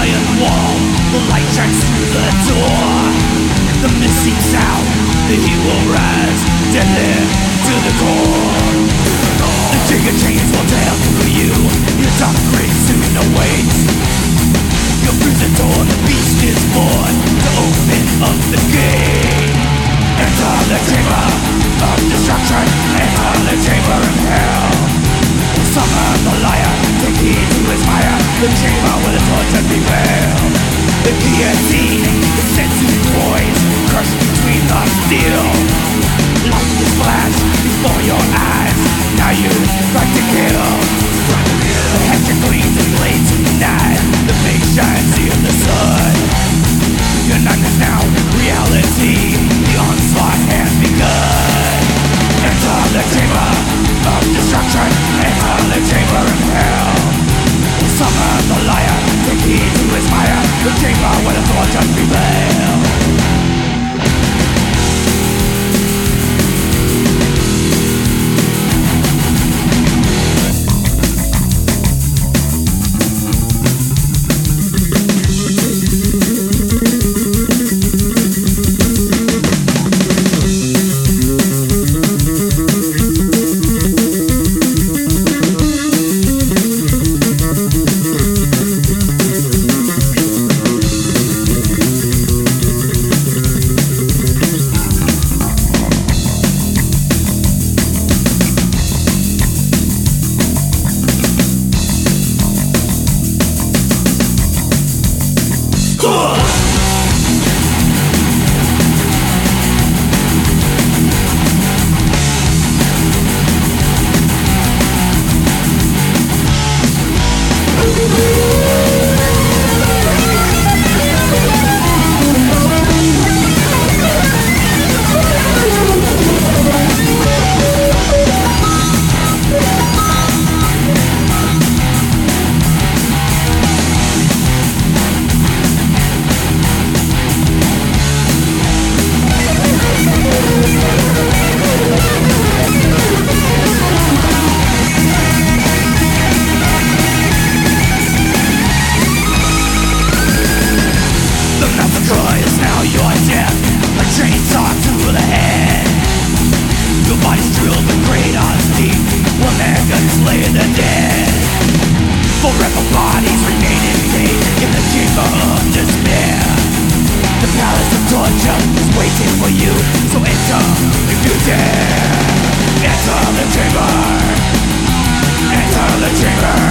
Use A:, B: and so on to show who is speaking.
A: iron wall, the light shines through the door. The missing sound, the heat will rise, deadly to the core. The jigger chains will tear through you, your dark grave soon awaits. You through the door, the beast is born to open up the gate. Enter the chamber of destruction, enter the chamber of hell. Summon the liar, take heed to his fire, the chamber where the tortured prevail. The guillotine is set to poise, crushed between the steel. Lightning flash before your eyes, now you strike to kill. The hatchet gleams and blades ignite, the face shines in the sun. Your nightmares now reality, the onslaught has begun. Enter the chamber of destruction, enter the chamber of hell. Summon the liar, take heed to his fire, the chamber where the tortured prevail. Enter the chamber, enter the chamber.